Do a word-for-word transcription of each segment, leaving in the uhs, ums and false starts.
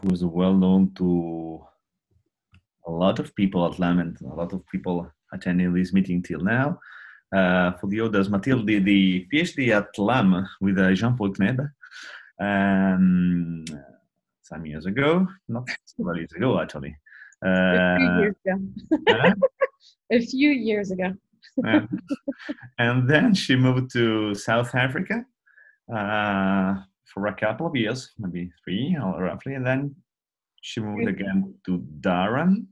who is well known to a lot of people at LAM and a lot of people attending this meeting till now. Uh, for the others, Mathilde did the PhD at LAM with uh, Jean-Paul Kneb um, some years ago, not several years ago actually. Uh, a few years ago. uh, a few years ago. uh, and then she moved to South Africa uh, for a couple of years, maybe three or roughly, and then she moved again to Durham,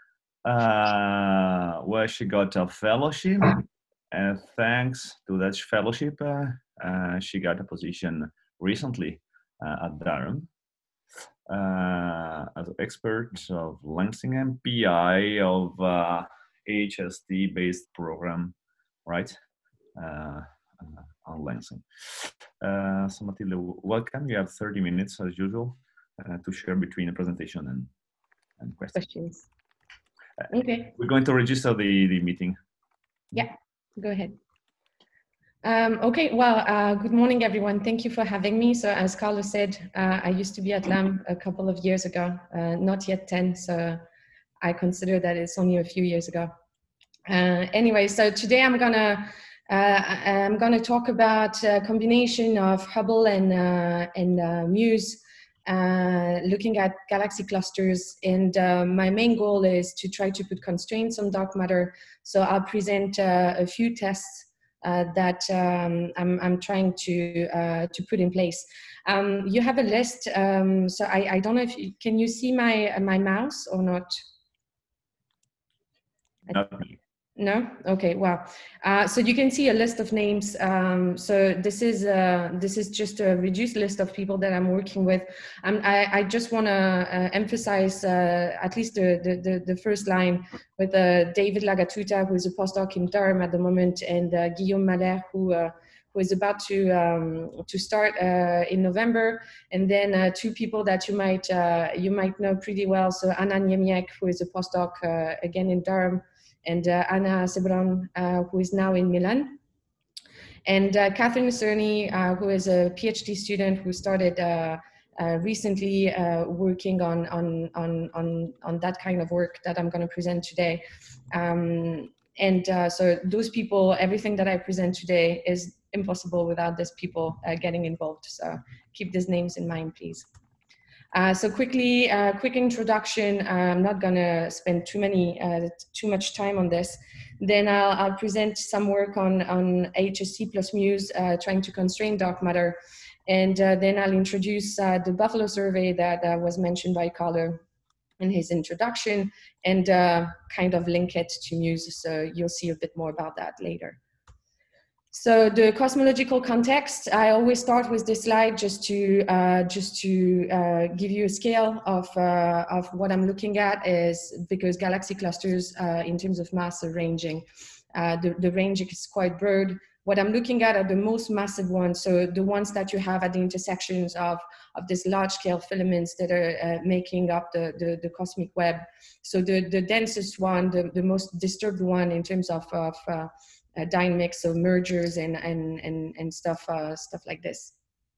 uh, where she got a fellowship. And thanks to that fellowship, uh, uh, she got a position recently uh, at Durham uh, as an expert of Lansing and P I of uh, H S T-based program, right, uh, uh, on Lansing. Uh, so Mathilde, welcome. You have thirty minutes as usual uh, to share between the presentation and, and questions. Questions. Uh, okay. We're going to register the, the meeting. Yeah, go ahead. Um, okay, well, uh, good morning, everyone. Thank you for having me. So as Carlos said, uh, I used to be at LAM a couple of years ago, uh, not yet ten, so I consider that it's only a few years ago. Uh, anyway, so today I'm gonna uh, I'm gonna talk about a combination of Hubble and uh, and uh, MUSE, uh, looking at galaxy clusters. And uh, my main goal is to try to put constraints on dark matter. So I'll present uh, a few tests uh, that um, I'm I'm trying to uh, to put in place. Um, you have a list. Um, so I I don't know if you, can you see my my mouse or not? Not me. No? Okay, well, uh, so you can see a list of names. Um, so this is uh, this is just a reduced list of people that I'm working with. Um, I, I just want to uh, emphasize uh, at least the, the, the, the first line with uh, David Lagatuta, who is a postdoc in Durham at the moment, and uh, Guillaume Malher, who uh, who is about to um, to start uh, in November, and then uh, two people that you might uh, you might know pretty well. So Anna Niemiec, who is a postdoc uh, again in Durham, and uh, Anna Sebron, uh, who is now in Milan. And uh, Catherine Cerny, uh, who is a PhD student who started uh, uh, recently uh, working on, on, on, on, on that kind of work that I'm gonna present today. Um, and uh, so those people, everything that I present today is impossible without these people uh, getting involved. So keep these names in mind, please. Uh, so quickly, uh, quick introduction. I'm not gonna spend too many, uh, too much time on this. Then I'll, I'll present some work on, on H S T plus MUSE, uh, trying to constrain dark matter. And uh, then I'll introduce uh, the Buffalo survey that uh, was mentioned by Carlo in his introduction, and uh, kind of link it to MUSE. So you'll see a bit more about that later. So the cosmological context, I always start with this slide just to uh, just to uh, give you a scale of uh, of what I'm looking at, is because galaxy clusters uh, in terms of mass are ranging. Uh, the, the range is quite broad. What I'm looking at are the most massive ones, so the ones that you have at the intersections of, of these large scale filaments that are uh, making up the, the, the cosmic web. So the, the densest one, the, the most disturbed one in terms of, of uh, Uh, dynamics of mergers and and and, and stuff uh, stuff like this.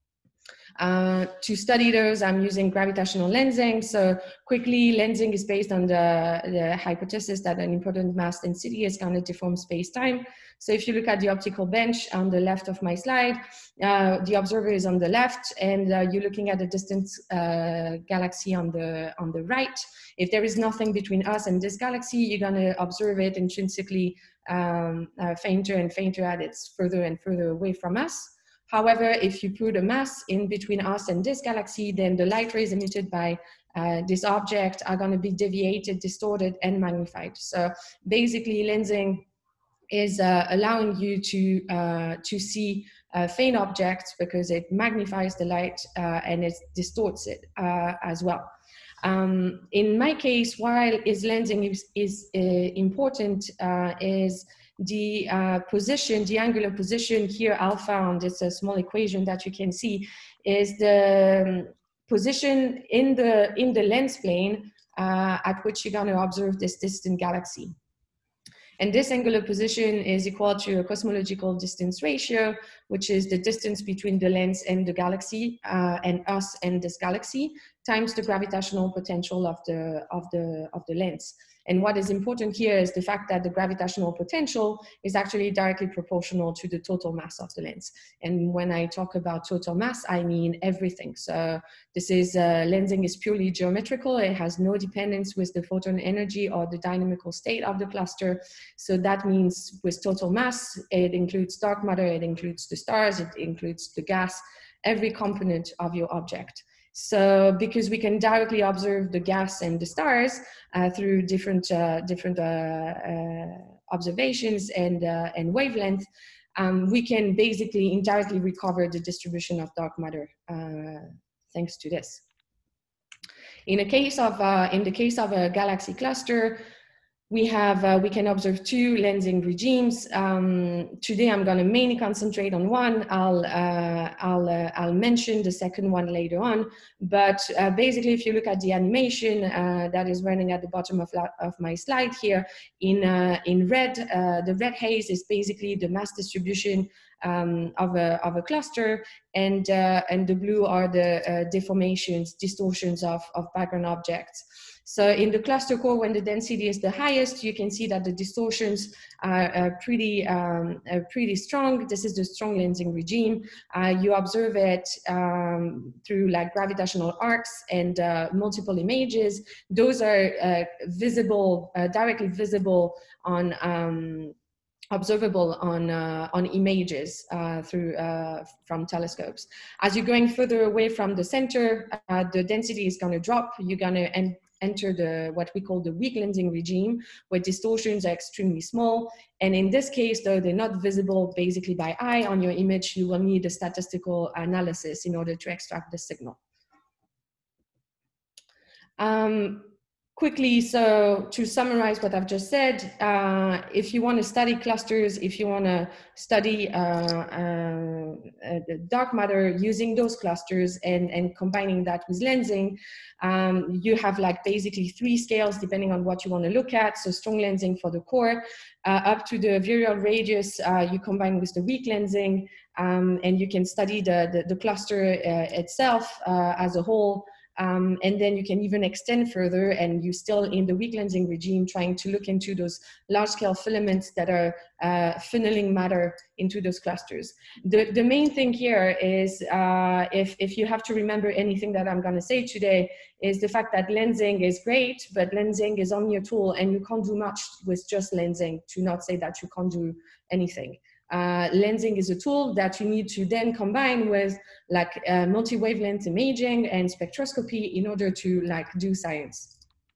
Uh, to study those, I'm using gravitational lensing. So quickly, lensing is based on the, the hypothesis that an important mass density is going to deform space-time. So if you look at the optical bench on the left of my slide, uh, the observer is on the left, and uh, you're looking at a distant uh, galaxy on the on the right. If there is nothing between us and this galaxy, you're going to observe it intrinsically um, uh, fainter and fainter as it's further and further away from us. However, if you put a mass in between us and this galaxy, then the light rays emitted by uh, this object are going to be deviated, distorted, and magnified. So basically, lensing is uh, allowing you to, uh, to see uh, faint objects because it magnifies the light uh, and it distorts it uh, as well. Um, in my case, while is lensing is, is uh, important, uh, is the uh, position, the angular position here, alpha on this uh, small equation that you can see, is the um, position in the, in the lens plane uh, at which you're going to observe this distant galaxy. And this angular position is equal to a cosmological distance ratio, which is the distance between the lens and the galaxy, uh, and us and this galaxy. times the gravitational potential of the, of the, of the lens. And what is important here is the fact that the gravitational potential is actually directly proportional to the total mass of the lens. And when I talk about total mass, I mean everything. So this is, uh, lensing is purely geometrical. It has no dependence with the photon energy or the dynamical state of the cluster. So that means with total mass, it includes dark matter, it includes the stars, it includes the gas, every component of your object. So because we can directly observe the gas and the stars uh, through different, uh, different uh, uh, observations and, uh, and wavelength, um, we can basically indirectly recover the distribution of dark matter uh, thanks to this. In, a case of, uh, in the case of a galaxy cluster, we have, uh, we can observe two lensing regimes. Um, today I'm gonna mainly concentrate on one. I'll, uh, I'll, uh, I'll mention the second one later on. But uh, basically, if you look at the animation uh, that is running at the bottom of, of my slide here, in, uh, in red, uh, the red haze is basically the mass distribution um, of, a, of a cluster, and, uh, and the blue are the uh, deformations, distortions of, of background objects. So in the cluster core, when the density is the highest, you can see that the distortions are uh, pretty, um, uh, pretty strong. This is the strong lensing regime. Uh, you observe it um, through like gravitational arcs and uh, multiple images. Those are uh, visible, uh, directly visible on um, observable on, uh, on images uh, through, uh, from telescopes. As you're going further away from the center, uh, the density is going to drop. You're going to en enter the, what we call the weak lensing regime, where distortions are extremely small. And in this case, though, they're not visible basically by eye on your image, you will need a statistical analysis in order to extract the signal. Um, Quickly, so to summarize what I've just said, uh, if you want to study clusters, if you want to study uh, uh, uh, dark matter using those clusters and, and combining that with lensing, um, you have like basically three scales depending on what you want to look at. So strong lensing for the core, uh, up to the virial radius, uh, you combine with the weak lensing, um, and you can study the, the, the cluster uh, itself uh, as a whole. Um, and then you can even extend further, and you're still in the weak lensing regime trying to look into those large-scale filaments that are uh, funneling matter into those clusters. The, the main thing here is, uh, if, if you have to remember anything that I'm going to say today, is the fact that lensing is great, but lensing is only a tool, and you can't do much with just lensing, to not say that you can't do anything. Uh, lensing is a tool that you need to then combine with like uh, multi-wavelength imaging and spectroscopy in order to like do science.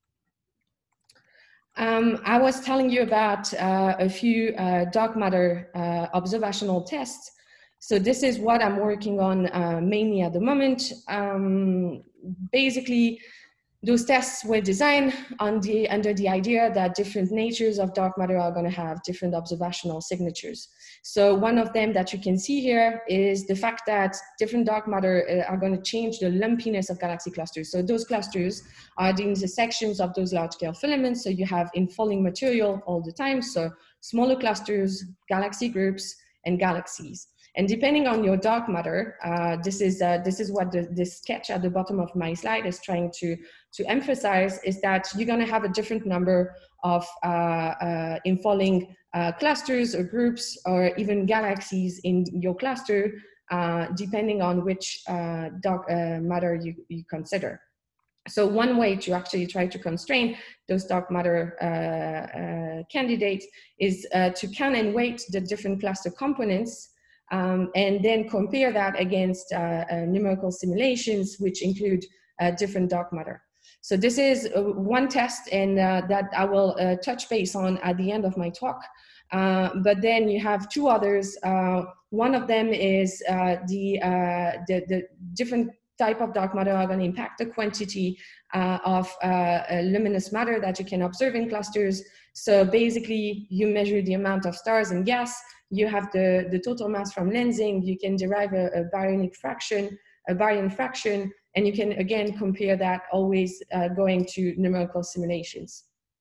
Um, I was telling you about uh, a few uh, dark matter uh, observational tests. So this is what I'm working on uh, mainly at the moment. Um, basically, those tests were designed on the, under the idea that different natures of dark matter are going to have different observational signatures. So one of them that you can see here is the fact that different dark matter uh, are going to change the lumpiness of galaxy clusters. So those clusters are the intersections of those large-scale filaments. So you have infalling material all the time. So smaller clusters, galaxy groups, and galaxies. And depending on your dark matter, uh, this is uh, this is what the, this sketch at the bottom of my slide is trying to to emphasize, is that you're going to have a different number of uh, uh, infalling uh, clusters or groups or even galaxies in your cluster, uh, depending on which uh, dark uh, matter you, you consider. So one way to actually try to constrain those dark matter uh, uh, candidates is uh, to count and weight the different cluster components, um, and then compare that against uh, uh, numerical simulations, which include uh, different dark matter. So this is uh, one test, and uh, that I will uh, touch base on at the end of my talk. Uh, but then you have two others. Uh, one of them is uh, the, uh, the, the different type of dark matter are going to impact the quantity uh, of uh, uh, luminous matter that you can observe in clusters. So basically, you measure the amount of stars and gas. You have the, the total mass from lensing. You can derive a, a baryonic fraction, a baryon fraction, and you can again compare that always uh, going to numerical simulations.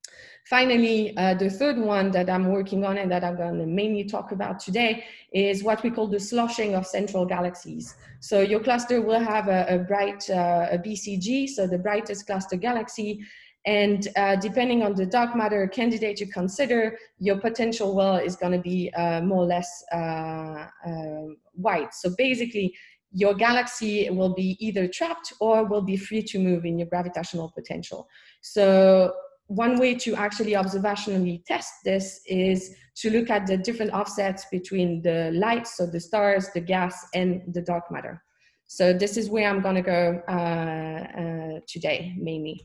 Finally, uh, the third one that I'm working on and that I'm going to mainly talk about today is what we call the sloshing of central galaxies. So your cluster will have a, a bright uh, a B C G, so the brightest cluster galaxy, and uh, depending on the dark matter candidate you consider, your potential well is going to be uh, more or less uh, uh, white. So basically, your galaxy will be either trapped or will be free to move in your gravitational potential. So one way to actually observationally test this is to look at the different offsets between the light, so the stars, the gas, and the dark matter. So this is where I'm going to go uh, uh, today, mainly.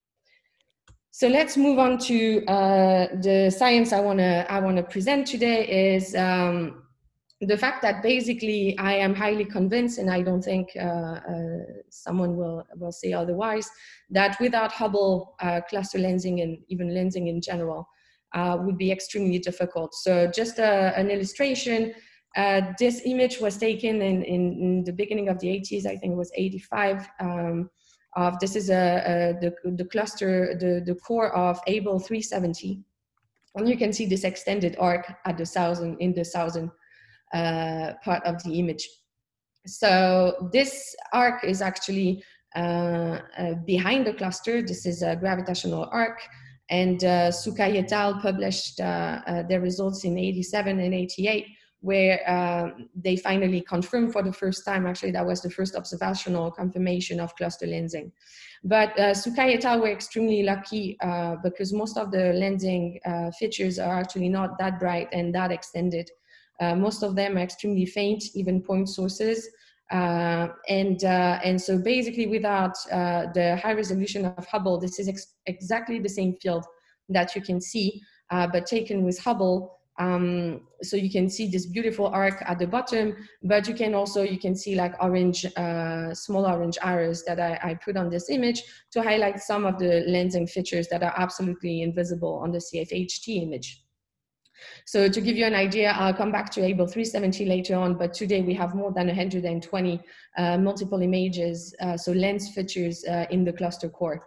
So let's move on to uh, the science I want to I want to present today is um, the fact that basically I am highly convinced, and I don't think uh, uh, someone will, will say otherwise, that without Hubble, uh, cluster lensing and even lensing in general uh, would be extremely difficult. So just a, an illustration, uh, this image was taken in, in, in the beginning of the eighties, I think it was eighty-five. Um, of this is a, a, the, the cluster, the, the core of Able three seventy. And you can see this extended arc at the thousand, in the thousand Uh, part of the image. So this arc is actually uh, uh, behind the cluster. This is a gravitational arc, and uh, Sukai et al. Published uh, uh, their results in eighty-seven and eighty-eight, where uh, they finally confirmed for the first time, actually that was the first observational confirmation of cluster lensing. But uh, Sukai et al. Were extremely lucky uh, because most of the lensing uh, features are actually not that bright and that extended. Uh, most of them are extremely faint, even point sources. Uh, and, uh, and so basically without uh, the high resolution of Hubble, this is ex exactly the same field that you can see, uh, but taken with Hubble. Um, so you can see this beautiful arc at the bottom, but you can also, you can see like orange, uh, small orange arrows that I, I put on this image to highlight some of the lensing features that are absolutely invisible on the C F H T image. So to give you an idea, I'll come back to Able three seventy later on, but today we have more than one hundred twenty uh, multiple images, uh, so lens features uh, in the cluster core.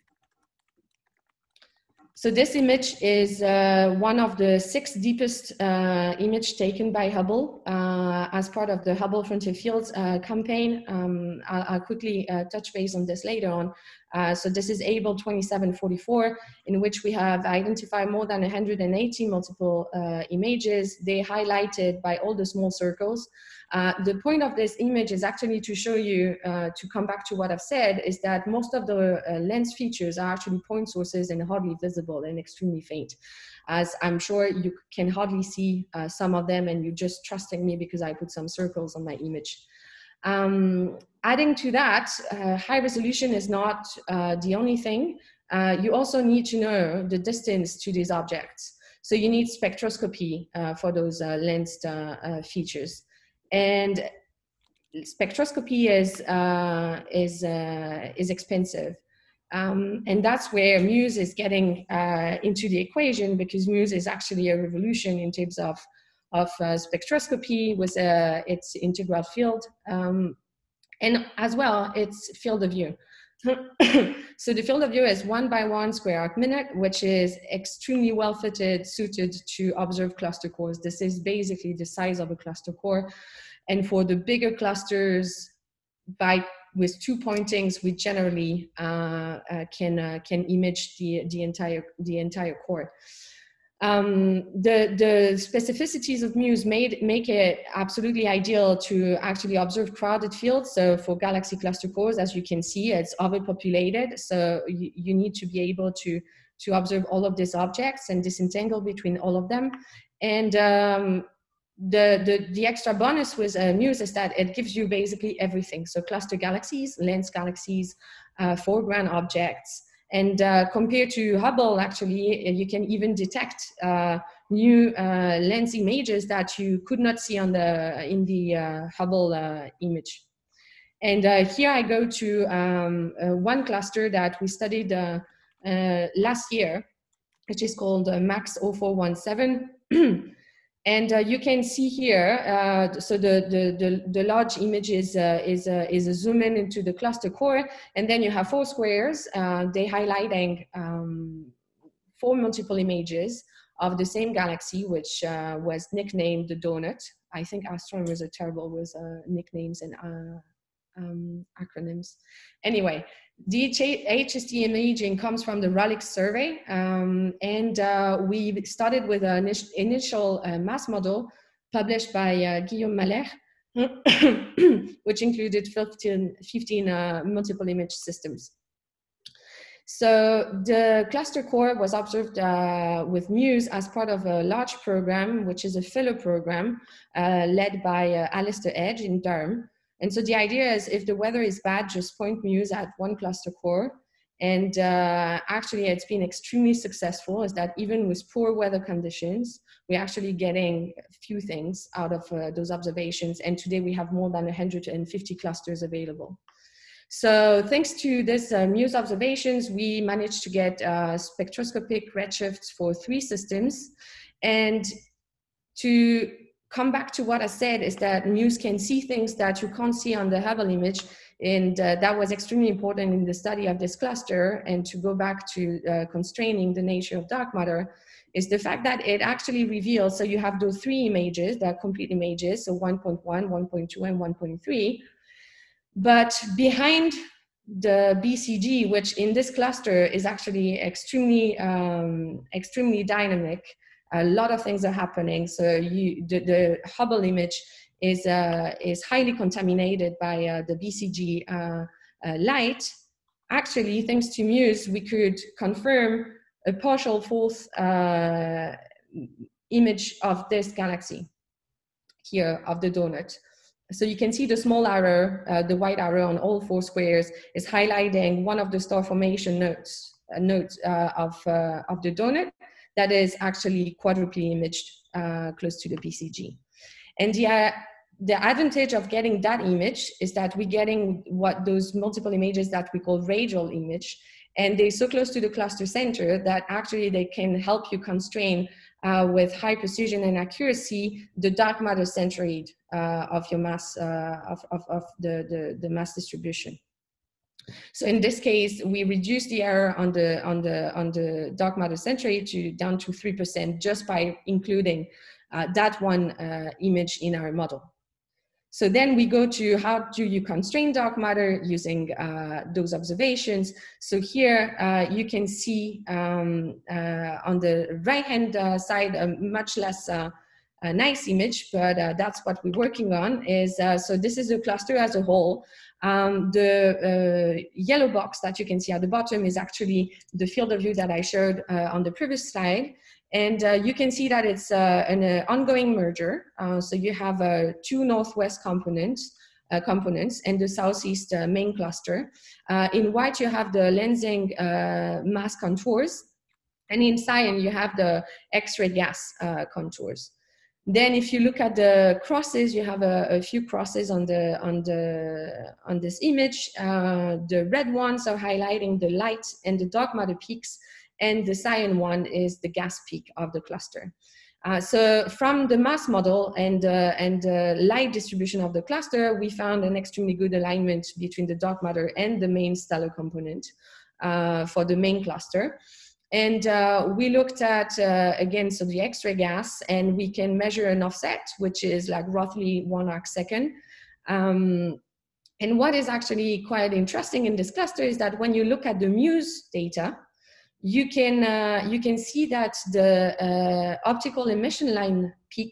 So this image is uh, one of the six deepest uh, image taken by Hubble uh, as part of the Hubble Frontier Fields uh, campaign. Um, I'll, I'll quickly uh, touch base on this later on. Uh, so this is Able twenty-seven forty-four, in which we have identified more than one hundred eighty multiple uh, images. They highlighted by all the small circles. Uh, the point of this image is actually to show you, uh, to come back to what I've said, is that most of the uh, lens features are actually point sources and hardly visible and extremely faint. As I'm sure you can hardly see uh, some of them, and you're just trusting me because I put some circles on my image. Um, adding to that, uh, high resolution is not uh, the only thing. Uh, you also need to know the distance to these objects. So you need spectroscopy uh, for those uh, lensed uh, uh, features. And spectroscopy is, uh, is, uh, is expensive. Um, and that's where MUSE is getting uh, into the equation, because MUSE is actually a revolution in terms of, of uh, spectroscopy with uh, its integral field. Um, and as well, its field of view. So the field of view is one by one square arc minute, which is extremely well fitted, suited to observe cluster cores. This is basically the size of a cluster core. And for the bigger clusters, by with two pointings, we generally uh, uh, can uh, can image the the entire the entire core. Um, the, the specificities of MUSE made, make it absolutely ideal to actually observe crowded fields. So for galaxy cluster cores, as you can see, it's overpopulated. So you, you need to be able to, to observe all of these objects and disentangle between all of them. And um, the, the, the extra bonus with uh, MUSE is that it gives you basically everything. So cluster galaxies, lens galaxies, uh, foreground objects. And uh, compared to Hubble, actually, you can even detect uh, new uh, lens images that you could not see on the, in the uh, Hubble uh, image. And uh, here I go to um, uh, one cluster that we studied uh, uh, last year, which is called uh, MAX zero four one seven. And uh, you can see here, uh, so the, the, the, the large image is, uh, is, uh, is a zoom in into the cluster core, and then you have four squares, uh, they highlighting um, four multiple images of the same galaxy, which uh, was nicknamed the donut. I think astronomers are terrible with uh, nicknames and uh, um, acronyms. Anyway, the H S T imaging comes from the RALIX survey, um, and uh, we started with an initial uh, mass model published by uh, Guillaume Malher, which included fifteen, fifteen uh, multiple image systems. So the cluster core was observed uh, with MUSE as part of a large program, which is a fellow program uh, led by uh, Alistair Edge in Durham. And so the idea is if the weather is bad, just point MUSE at one cluster core. And uh, actually it's been extremely successful, is that even with poor weather conditions, we're actually getting a few things out of uh, those observations. And today we have more than one hundred fifty clusters available. So thanks to this uh, MUSE observations, we managed to get uh, spectroscopic redshifts for three systems. And to come back to what I said is that MUSE can see things that you can't see on the Hubble image. And uh, that was extremely important in the study of this cluster. And to go back to uh, constraining the nature of dark matter is the fact that it actually reveals, so you have those three images, that are complete images, so one point one, one point two, and one point three. But behind the B C G, which in this cluster is actually extremely, um, extremely dynamic, a lot of things are happening. So you, the, the Hubble image is, uh, is highly contaminated by uh, the B C G uh, uh, light. Actually, thanks to MUSE, we could confirm a partial false uh, image of this galaxy here, of the donut. So you can see the small arrow, uh, the white arrow on all four squares is highlighting one of the star formation nodes, uh, nodes uh, of, uh, of the donut that is actually quadruply imaged uh, close to the B C G. And the, uh, the advantage of getting that image is that we're getting what those multiple images that we call radial image, and they're so close to the cluster center that actually they can help you constrain Uh, with high precision and accuracy, the dark matter centroid uh, of your mass, uh, of, of, of the, the, the mass distribution. So in this case, we reduced the error on the, on the, on the dark matter centroid to down to three percent just by including uh, that one uh, image in our model. So then we go to how do you constrain dark matter using uh, those observations. So here uh, you can see um, uh, on the right-hand uh, side a much less uh, a nice image, but uh, that's what we're working on. Is uh, so this is a cluster as a whole. Um, the uh, yellow box that you can see at the bottom is actually the field of view that I showed uh, on the previous slide. And uh, you can see that it's uh, an uh, ongoing merger. Uh, so you have uh, two northwest components, uh, components and the southeast uh, main cluster. Uh, in white, you have the lensing uh, mass contours. And in cyan, you have the X-ray gas uh, contours. Then if you look at the crosses, you have a, a few crosses on, the, on, the, on this image. Uh, the red ones are highlighting the light and the dark matter peaks, and the cyan one is the gas peak of the cluster. Uh, so from the mass model and, uh, and the light distribution of the cluster, we found an extremely good alignment between the dark matter and the main stellar component uh, for the main cluster. And uh, we looked at, uh, again, so the X-ray gas, and we can measure an offset, which is like roughly one arc second. Um, and what is actually quite interesting in this cluster is that when you look at the MUSE data, you can, uh, you can see that the uh, optical emission line peak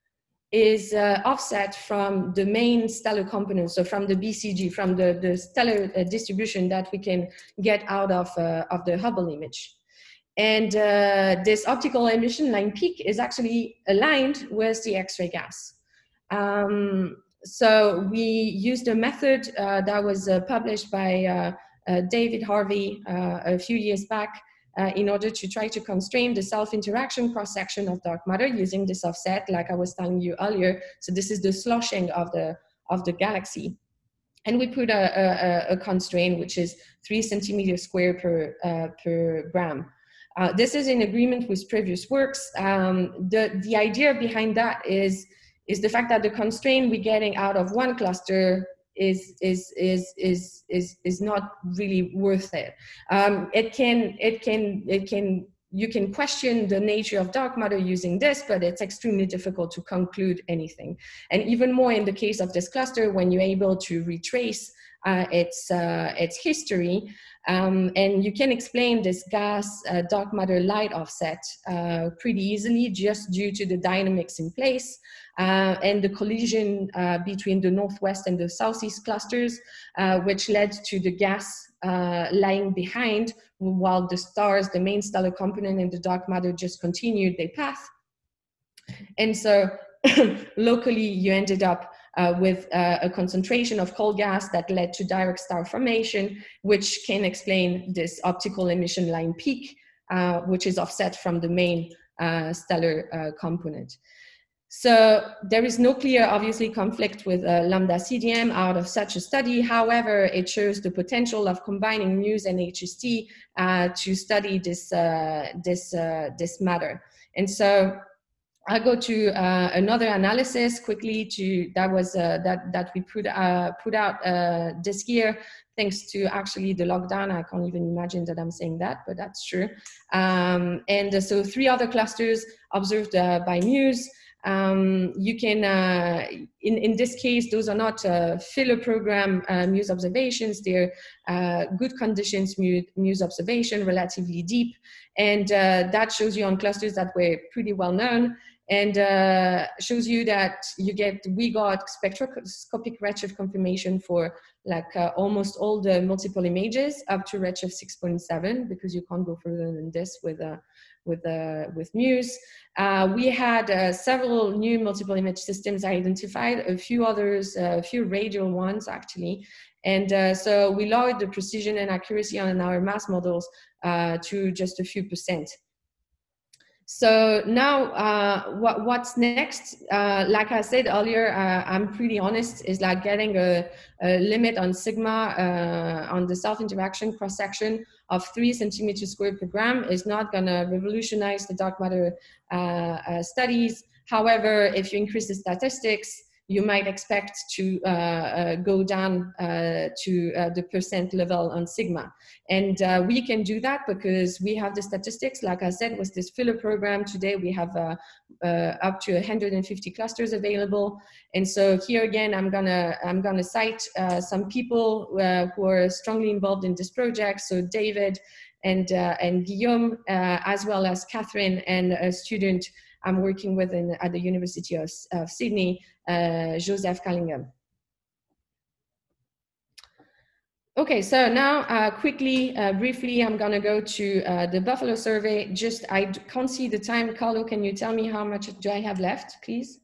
is uh, offset from the main stellar component, so from the B C G, from the, the stellar uh, distribution that we can get out of, uh, of the Hubble image. And uh, this optical emission line peak is actually aligned with the X-ray gas. Um, so we used a method uh, that was uh, published by uh, uh, David Harvey uh, a few years back uh, in order to try to constrain the self-interaction cross-section of dark matter using this offset, like I was telling you earlier. So this is the sloshing of the, of the galaxy. And we put a, a, a constraint, which is three centimeters square per, uh, per gram. Uh, this is in agreement with previous works. Um, the, the idea behind that is, is the fact that the constraint we're getting out of one cluster is, is, is, is, is, is not really worth it. Um, it can, it can, it can you can question the nature of dark matter using this, but it's extremely difficult to conclude anything. And even more in the case of this cluster, when you're able to retrace uh, its, uh, its history, um, and you can explain this gas uh, dark matter light offset uh, pretty easily just due to the dynamics in place uh, and the collision uh, between the northwest and the southeast clusters, uh, which led to the gas uh, lying behind, while the stars, the main stellar component and the dark matter just continued their path. And so locally you ended up uh, with uh, a concentration of coal gas that led to direct star formation, which can explain this optical emission line peak, uh, which is offset from the main uh, stellar uh, component. So there is no clear, obviously, conflict with uh, lambda C D M out of such a study. However, it shows the potential of combining MUSE and H S T uh, to study this, uh, this, uh, this matter. And so I'll go to uh, another analysis quickly to that was uh, that that we put uh, put out uh, this year, thanks to actually the lockdown. I can't even imagine that I'm saying that, but that's true. Um, and uh, so three other clusters observed uh, by MUSE. Um, you can, uh, in, in this case, those are not uh, filler program uh, MUSE observations. They're uh, good conditions MUSE observation, relatively deep. And uh, that shows you on clusters that were pretty well known, and uh, shows you that you get, we got spectroscopic redshift confirmation for like uh, almost all the multiple images up to redshift six point seven, because you can't go further than this with uh, with uh, with MUSE. Uh, we had uh, several new multiple image systems identified, a few others, uh, a few radial ones actually. And uh, so we lowered the precision and accuracy on our mass models uh, to just a few percent. So now uh, what, what's next? Uh, like I said earlier, uh, I'm pretty honest, is like getting a, a limit on sigma uh, on the self-interaction cross-section of three centimeters squared per gram is not gonna revolutionize the dark matter uh, uh, studies. However, if you increase the statistics, you might expect to uh, uh, go down uh, to uh, the percent level on sigma. And uh, we can do that because we have the statistics. Like I said, with this filler program today, we have uh, uh, up to one hundred fifty clusters available. And so here again, I'm gonna, I'm gonna cite uh, some people uh, who are strongly involved in this project. So David and, uh, and Guillaume, uh, as well as Catherine and a student I'm working with in, at the University of, of Sydney, uh, Joseph Callingham. Okay, so now uh, quickly, uh, briefly, I'm gonna go to uh, the Buffalo survey. Just, I can't see the time. Carlo, can you tell me how much do I have left, please?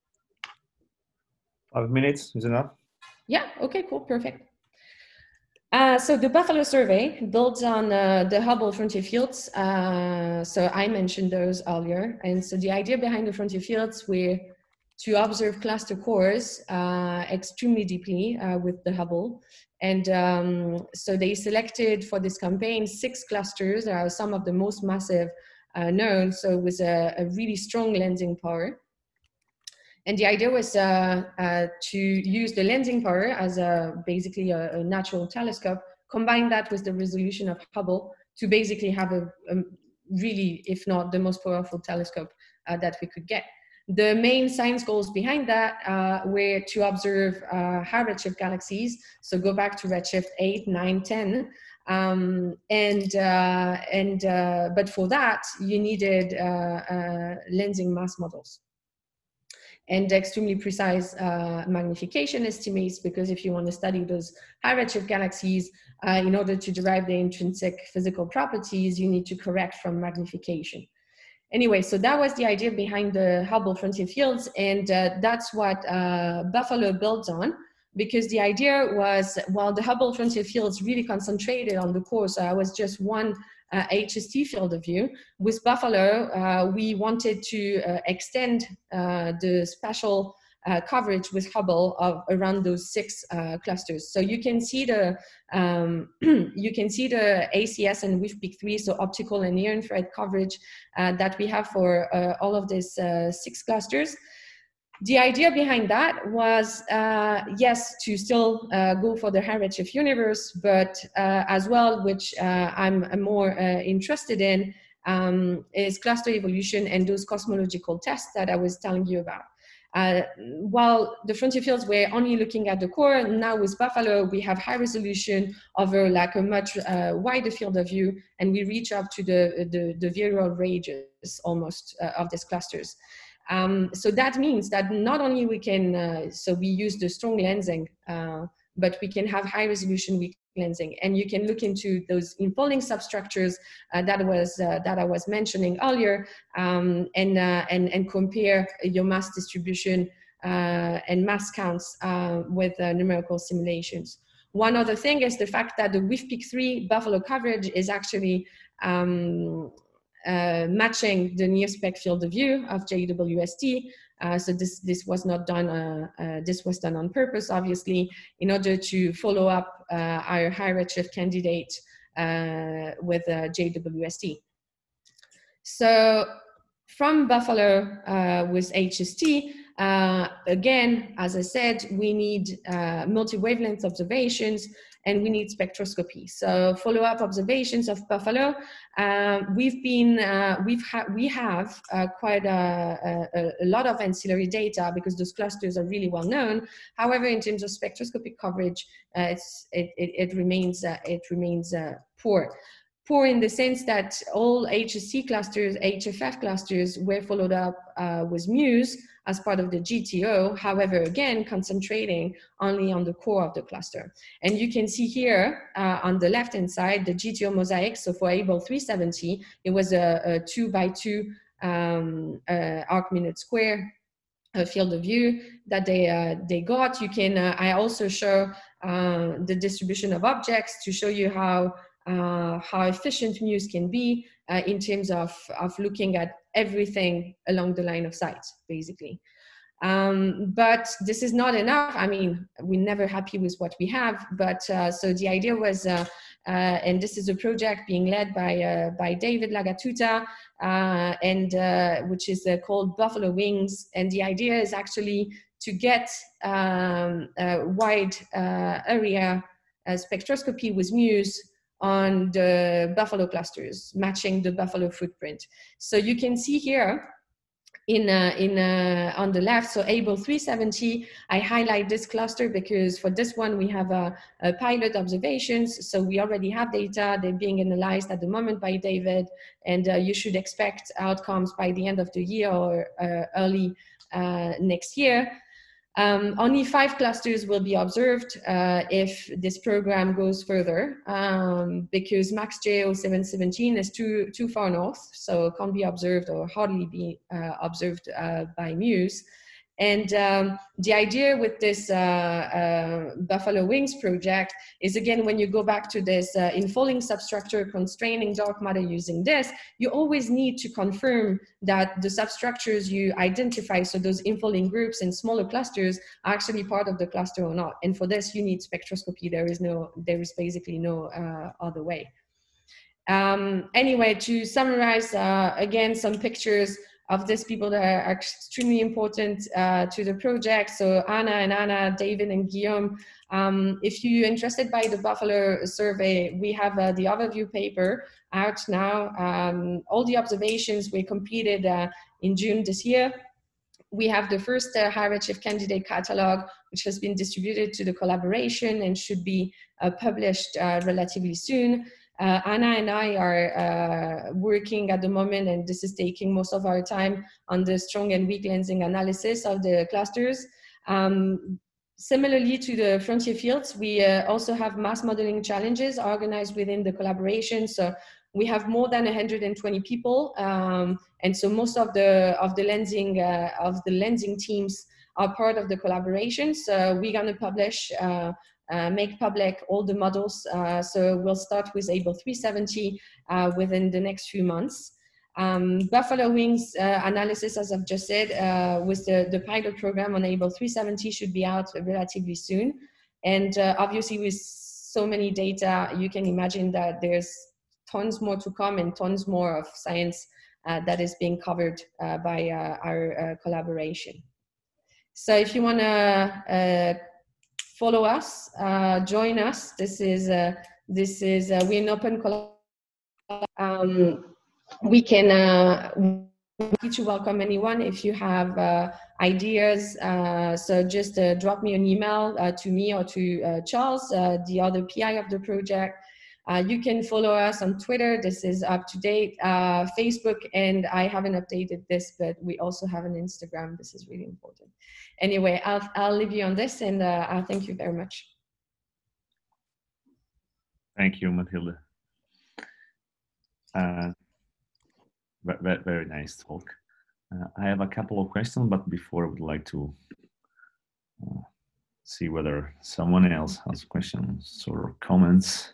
Five minutes is enough. Yeah, okay, cool, perfect. Uh, so the Buffalo survey builds on uh, the Hubble frontier fields. Uh, so I mentioned those earlier. And so the idea behind the frontier fields were to observe cluster cores uh, extremely deeply uh, with the Hubble. And um, so they selected for this campaign six clusters, uh, some of the most massive uh, known. So it was a, a really strong lensing power. And the idea was uh, uh, to use the lensing power as a, basically a, a natural telescope, combine that with the resolution of Hubble to basically have a, a really, if not the most powerful telescope uh, that we could get. The main science goals behind that uh, were to observe uh, high redshift galaxies. So go back to redshift eight, nine, ten. Um, and, uh, and, uh, but for that, you needed uh, uh, lensing mass models and extremely precise uh, magnification estimates, because if you want to study those high redshift galaxies, uh, in order to derive their intrinsic physical properties, you need to correct from magnification. Anyway, so that was the idea behind the Hubble frontier fields, and uh, that's what uh, Buffalo builds on, because the idea was, while the Hubble frontier fields really concentrated on the core, so I was just one uh, H S T field of view, with Buffalo, uh, we wanted to uh, extend uh, the spatial uh, coverage with Hubble of around those six uh, clusters. So you can see the um, you can see the A C S and WIFPIC three, so optical and near infrared coverage uh, that we have for uh, all of these uh, six clusters. The idea behind that was, uh, yes, to still uh, go for the high redshift universe, but uh, as well, which uh, I'm, I'm more uh, interested in, um, is cluster evolution and those cosmological tests that I was telling you about. Uh, while the frontier fields were only looking at the core, now with Buffalo, we have high resolution over like a much uh, wider field of view, and we reach up to the, the, the virial ranges almost uh, of these clusters. Um, so that means that not only we can, uh, so we use the strong lensing, uh, but we can have high resolution weak lensing, and you can look into those infolding substructures uh, that was uh, that I was mentioning earlier, um, and uh, and and compare your mass distribution uh, and mass counts uh, with uh, numerical simulations. One other thing is the fact that the W I F P I C three Buffalo coverage is actually um, uh, matching the near spec field of view of J W S T. Uh, so this this was not done. Uh, uh, this was done on purpose, obviously, in order to follow up uh, our high redshift candidate uh, with uh, J W S T. So from Buffalo uh, with H S T, uh, again, as I said, we need uh, multi-wavelength observations and we need spectroscopy. So follow-up observations of Buffalo, uh, we've been, uh, we've ha we have uh, quite a, a, a lot of ancillary data because those clusters are really well known. However, in terms of spectroscopic coverage, uh, it's, it, it, it remains, uh, it remains uh, poor. Poor in the sense that all H S C clusters, H F F clusters were followed up uh, with MUSE as part of the G T O, however, again, concentrating only on the core of the cluster. And you can see here uh, on the left-hand side, the G T O mosaic. So for Able three seventy, it was a, a two by two um, uh, arc minute square uh, field of view that they, uh, they got. You can, uh, I also show uh, the distribution of objects to show you how Uh, how efficient MUSE can be uh, in terms of, of looking at everything along the line of sight, basically. Um, but this is not enough. I mean, we're never happy with what we have, but uh, so the idea was, uh, uh, and this is a project being led by, uh, by David Lagatuta, uh, and uh, which is uh, called Buffalo Wings. And the idea is actually to get um, a wide uh, area uh, spectroscopy with MUSE on the Buffalo clusters, matching the Buffalo footprint. So you can see here in, uh, in, uh, on the left, so Able three seventy, I highlight this cluster because for this one we have a, a pilot observations. So we already have data, they're being analyzed at the moment by David, and uh, you should expect outcomes by the end of the year or uh, early uh, next year. Um, only five clusters will be observed uh, if this program goes further, um, because Max J zero seven one seven is too, too far north, so can't be observed or hardly be uh, observed uh, by MUSE. And um, the idea with this uh, uh, Buffalo Wings project is, again, when you go back to this uh, infolding substructure constraining dark matter using this, you always need to confirm that the substructures you identify, so those infolding groups and smaller clusters, are actually part of the cluster or not. And for this, you need spectroscopy. There is no, there is basically no uh, other way. Um, anyway, to summarize, uh, again, some pictures of these people that are extremely important uh, to the project. So Anna and Anna, David and Guillaume. Um, if you're interested by the Buffalo survey, we have uh, the overview paper out now. Um, all the observations we completed uh, in June this year. We have the first uh, high redshift candidate catalog, which has been distributed to the collaboration and should be uh, published uh, relatively soon. Uh, Anna and I are uh, working at the moment, and this is taking most of our time, on the strong and weak lensing analysis of the clusters. Um, similarly to the frontier fields, we uh, also have mass modeling challenges organized within the collaboration. So we have more than one hundred twenty people, um, and so most of the of the lensing uh, of the lensing teams are part of the collaboration. So we're going to publish. Uh, Uh, make public all the models. Uh, so we'll start with Able three seventy uh, within the next few months. Um, Buffalo Wings uh, analysis, as I've just said, uh, with the, the pilot program on Able three seventy should be out relatively soon. And uh, obviously with so many data, you can imagine that there's tons more to come and tons more of science uh, that is being covered uh, by uh, our uh, collaboration. So if you want to uh, follow us, uh, join us. This is uh, this is uh, we're an open collaboration. Um, we can uh, to welcome anyone if you have uh, ideas. Uh, so just uh, drop me an email uh, to me or to uh, Charles, uh, the other P I of the project. Uh, you can follow us on Twitter. This is up to date. Uh, Facebook, and I haven't updated this, but we also have an Instagram. This is really important. Anyway, I'll, I'll leave you on this, and uh, I'll thank you very much. Thank you, Mathilde. Uh, very, very nice talk. Uh, I have a couple of questions, but before I would like to uh, see whether someone else has questions or comments.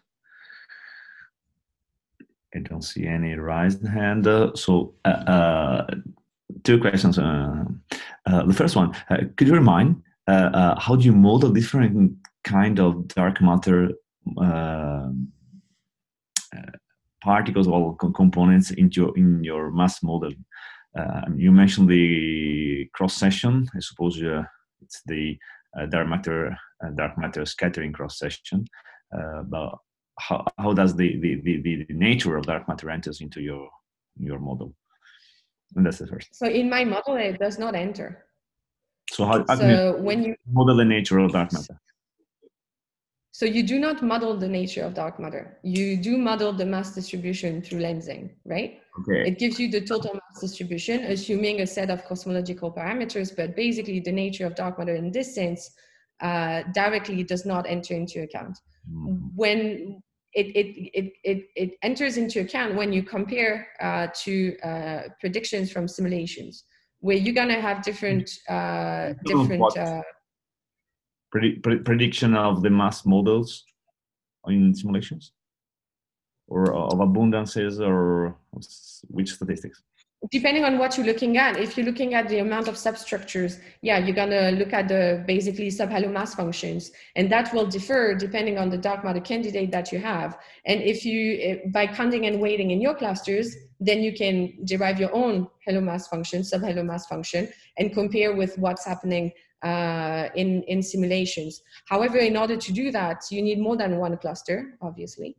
I don't see any raised hand. Uh, so uh, uh, two questions. Uh, uh, the first one, uh, could you remind uh, uh, how do you model different kind of dark matter uh, uh, particles or components into in your mass model? Uh, you mentioned the cross section. I suppose uh, it's the uh, dark matter uh, dark matter scattering cross section. Uh, but how how does the, the the the nature of dark matter enters into your your model? And that's the first. So in my model, it does not enter. So how, how so can you when you model the nature of dark matter? So you do not model the nature of dark matter. You do model the mass distribution through lensing, right? Okay. It gives you the total mass distribution, assuming a set of cosmological parameters, but basically the nature of dark matter in this sense uh, directly does not enter into account. Mm-hmm. When it, it, it, it, it enters into account when you compare uh, to uh, predictions from simulations, where you're gonna have different, uh, different, uh, Predi prediction of the mass models in simulations, or of abundances, or which statistics? Depending on what you're looking at. If you're looking at the amount of substructures, yeah, you're gonna look at the basically sub-halo mass functions, and that will differ depending on the dark matter candidate that you have. And if you, by counting and weighting in your clusters, then you can derive your own halo mass function, sub-halo mass function, and compare with what's happening uh, in, in simulations. However, in order to do that, you need more than one cluster, obviously.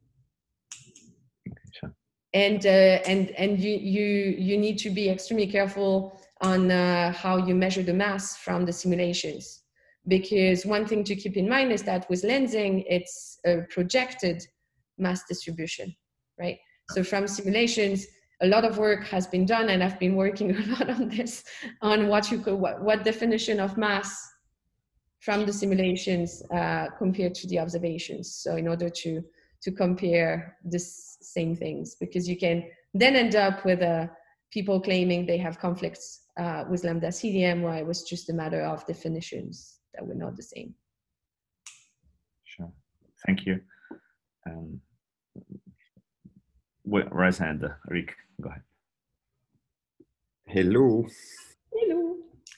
And, uh, and, and you, you, you need to be extremely careful on uh, how you measure the mass from the simulations. Because one thing to keep in mind is that with lensing, it's a projected mass distribution, right? So from simulations, a lot of work has been done, and I've been working a lot on this, on what you could, what, what definition of mass from the simulations uh, compared to the observations. So in order to, to compare this same things, because you can then end up with uh, people claiming they have conflicts uh, with lambda C D M, where it was just a matter of definitions that were not the same. Sure, thank you. Um, raise hand, Rick, go ahead. Hello. Hello.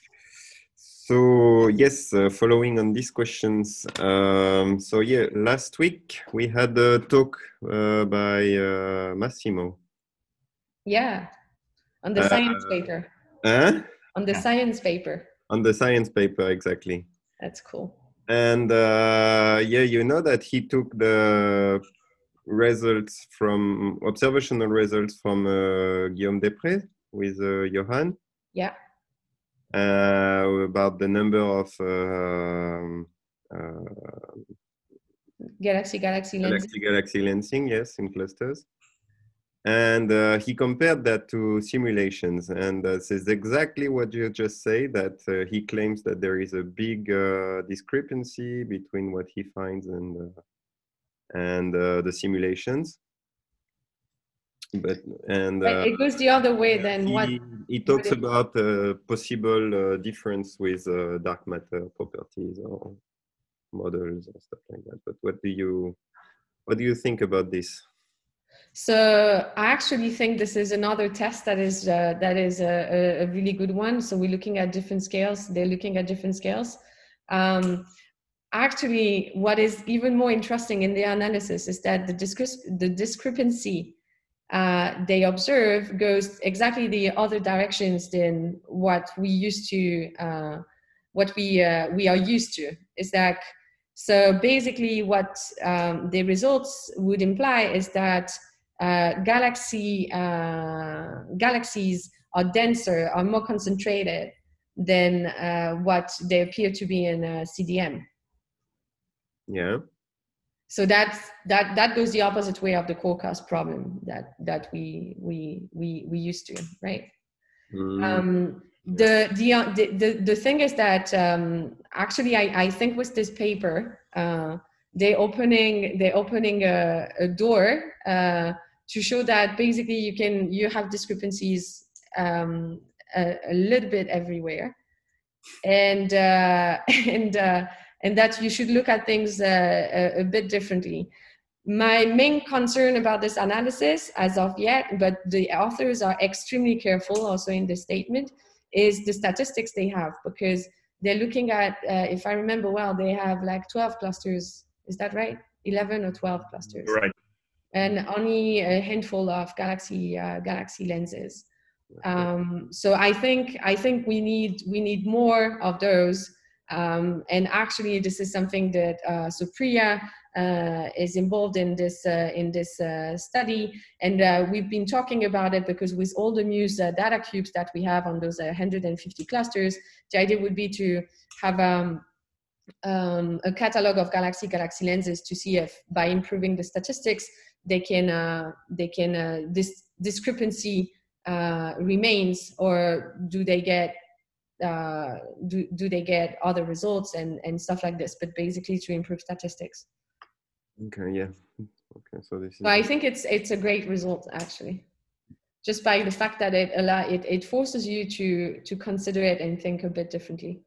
So yes, uh, following on these questions, um, so yeah, last week we had a talk uh, by uh, Massimo. Yeah, on the uh, science paper. Huh? On the science paper. On the science paper, exactly. That's cool. And uh, yeah, you know that he took the results from, observational results from uh, Guillaume Després with uh, Johan. Yeah. Uh, about the number of uh, uh, galaxy galaxy lensing. Galaxy galaxy lensing, yes, in clusters. And uh, he compared that to simulations, and uh, this is exactly what you just say, that uh, he claims that there is a big uh, discrepancy between what he finds and uh, and uh, the simulations. But and uh, it goes the other way than he, what he talks about a uh, possible uh, difference with uh, dark matter properties or models or stuff like that. But what do you what do you think about this? So I actually think this is another test that is uh, that is a, a really good one. So we're looking at different scales. They're looking at different scales. Um, actually, what is even more interesting in their analysis is that the discre- the discrepancy uh, they observe goes exactly the other directions than what we used to, uh, what we uh, we are used to. Is that so? Basically, what um, the results would imply is that uh, galaxy uh, galaxies are denser, are more concentrated than uh, what they appear to be in uh, C D M. Yeah. So that's that that goes the opposite way of the Caucus problem that that we we we we used to, right? Mm. Um, the, the the the the thing is that um, actually I I think with this paper uh, they opening they opening a, a door uh, to show that basically you can you have discrepancies um, a, a little bit everywhere, and uh, and uh, and that you should look at things uh, a, a bit differently. My main concern about this analysis as of yet, but the authors are extremely careful also in this statement, is the statistics they have, because they're looking at, uh, if I remember well, they have like twelve clusters. Is that right? eleven or twelve clusters. Right. And only a handful of galaxy uh, galaxy lenses. Um, so I think I think we need we need more of those. Um, and actually, this is something that uh, Supriya uh, is involved in this uh, in this uh, study, and uh, we've been talking about it because with all the Muse uh, data cubes that we have on those uh, one hundred fifty clusters, the idea would be to have um, um, a catalog of galaxy galaxy lenses to see if by improving the statistics they can uh, they can uh, this discrepancy uh, remains, or do they get uh, do, do they get other results and, and stuff like this, but basically to improve statistics. Okay, yeah. Okay, so this is... So I think it's it's a great result, actually. Just by the fact that it allow it, it forces you to, to consider it and think a bit differently.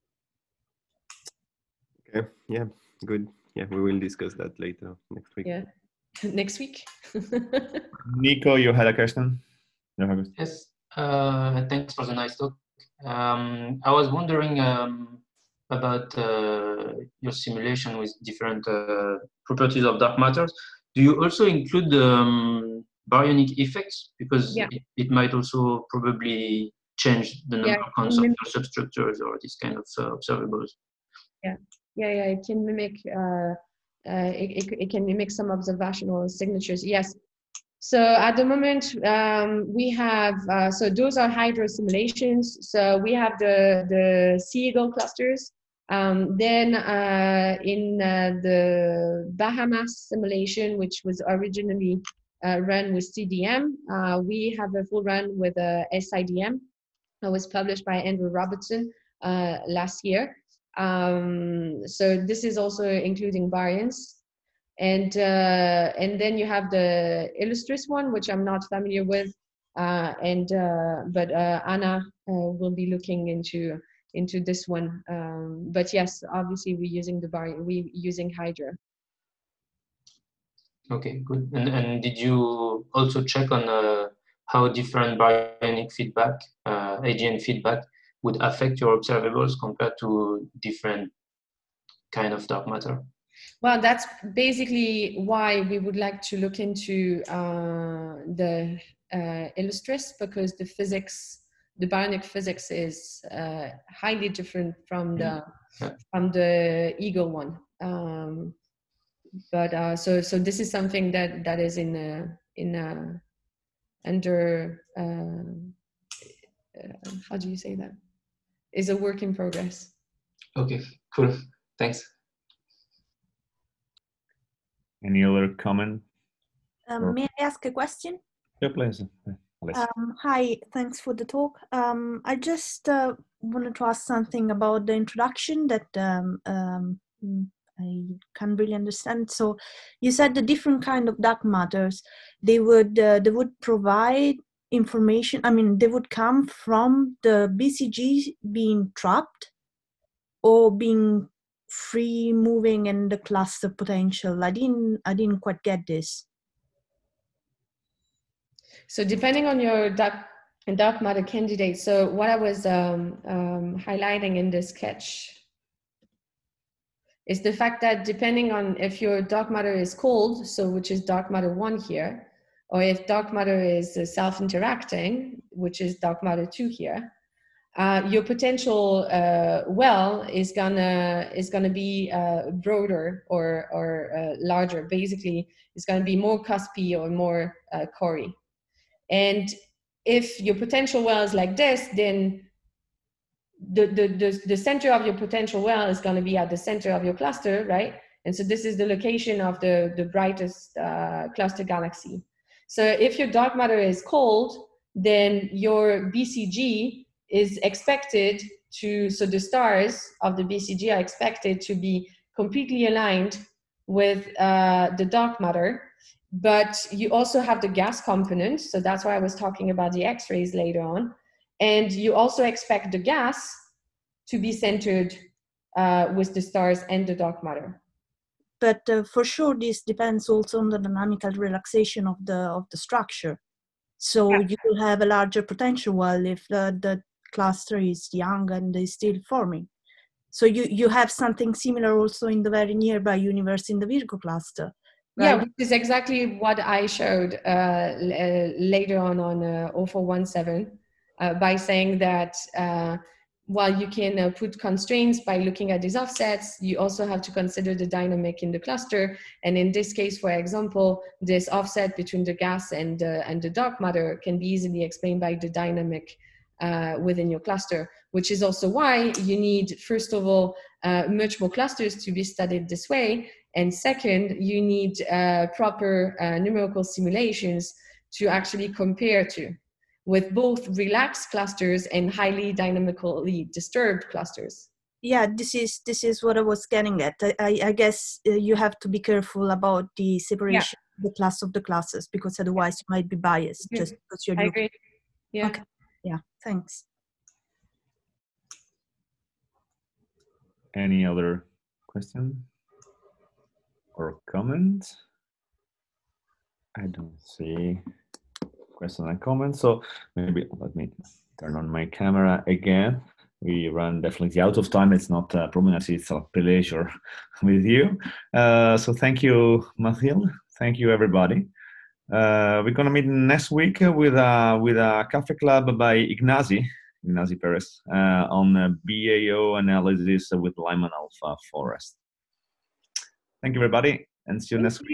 Okay, yeah, good. Yeah, we will discuss that later next week. Yeah, next week. Nico, you had a question? Yes, uh, thanks for the nice talk. Um, I was wondering um, about uh, your simulation with different uh, properties of dark matters. Do you also include um, baryonic effects? Because yeah. it, it might also probably change the number yeah, of counts of your substructures or these kind of uh, observables. Yeah, yeah, yeah. It can mimic. Uh, uh, it, it it can mimic some observational signatures. Yes. So at the moment, um, we have, uh, so those are hydro simulations. So we have the, the Sea Eagle clusters. Um, then uh, in uh, the Bahamas simulation, which was originally uh, run with C D M, uh, we have a full run with uh, S I D M. That was published by Andrew Robertson uh, last year. Um, so this is also including baryons. And uh, and then you have the Illustris one, which I'm not familiar with, uh, and uh, but uh, Anna uh, will be looking into into this one. Um, but yes, obviously we're using the bar, we using Hydra. Okay, good. And and did you also check on uh, how different baryonic feedback, uh, A G N feedback, would affect your observables compared to different kind of dark matter? Well, that's basically why we would like to look into uh, the uh, Illustris, because the physics, the baryonic physics is uh, highly different from the yeah. from the Eagle one. Um, but uh, so so this is something that that is in a, in a, under uh, uh, how do you say that? Is a work in progress. Okay, cool. Thanks. Any other comment? Um, may I ask a question? Yeah, please. Um, hi, thanks for the talk. Um, I just uh, wanted to ask something about the introduction that um, um, I can't really understand. So you said the different kind of dark matters, they would uh, they would provide information. I mean, they would come from the B C G being trapped or being free moving in the cluster potential. I didn't I didn't quite get this. So depending on your dark dark matter candidate, so what I was um, um, highlighting in this sketch is the fact that depending on if your dark matter is cold, so which is dark matter one here, or if dark matter is uh, self-interacting, which is dark matter two here, uh, your potential uh, well is gonna is gonna be uh, broader or or uh, larger. Basically, it's gonna be more cuspy or more uh, core. And if your potential well is like this, then the the the, the center of your potential well is gonna be at the center of your cluster, right? And so this is the location of the the brightest uh, cluster galaxy. So if your dark matter is cold, then your B C G is expected to, so the stars of the B C G are expected to be completely aligned with uh, the dark matter, but you also have the gas component, so that's why I was talking about the X-rays later on, and you also expect the gas to be centered uh, with the stars and the dark matter. But uh, for sure, this depends also on the dynamical relaxation of the of the structure. So yeah. You will have a larger potential well if the, the cluster is young and is still forming. So you, you have something similar also in the very nearby universe in the Virgo cluster. Right? Yeah, which is exactly what I showed uh, uh, later on on uh, oh four one seven uh, by saying that uh, while you can uh, put constraints by looking at these offsets, you also have to consider the dynamic in the cluster. And in this case, for example, this offset between the gas and, uh, and the dark matter can be easily explained by the dynamic uh, within your cluster, which is also why you need, first of all, uh, much more clusters to be studied this way. And second, you need uh, proper uh, numerical simulations to actually compare to, with both relaxed clusters and highly dynamically disturbed clusters. Yeah, this is this is what I was getting at. I, I, I guess uh, you have to be careful about the separation yeah. of the class of the classes, because otherwise you might be biased just because you're I looking. agree. Yeah. Okay. Yeah. Thanks. Any other question or comment? I don't see questions and comments, so maybe let me turn on my camera again. We run definitely out of time. It's not a problem. I see it's a pleasure with you. Uh, so thank you, Mathilde. Thank you, everybody. Uh, we're gonna meet next week with a with a Cafe Club by Ignazi, Ignazi Perez, uh, on uh, B A O analysis with Lyman Alpha Forest. Thank you, everybody, and see you next week.